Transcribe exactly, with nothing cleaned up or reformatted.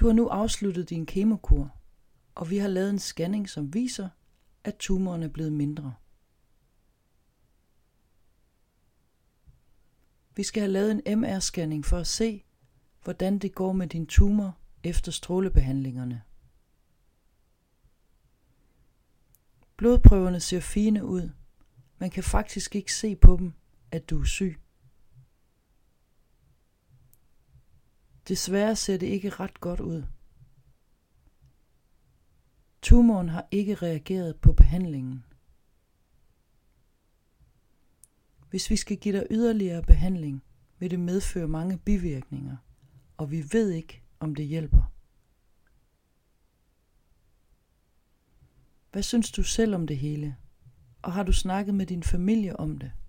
Du har nu afsluttet din kemokur, og vi har lavet en scanning, som viser, at tumoren er blevet mindre. Vi skal have lavet en M R-scanning for at se, hvordan det går med din tumor efter strålebehandlingerne. Blodprøverne ser fine ud. Man kan faktisk ikke se på dem, at du er syg. Desværre ser det ikke ret godt ud. Tumoren har ikke reageret på behandlingen. Hvis vi skal give dig yderligere behandling, vil det medføre mange bivirkninger, og vi ved ikke, om det hjælper. Hvad synes du selv om det hele? Og har du snakket med din familie om det?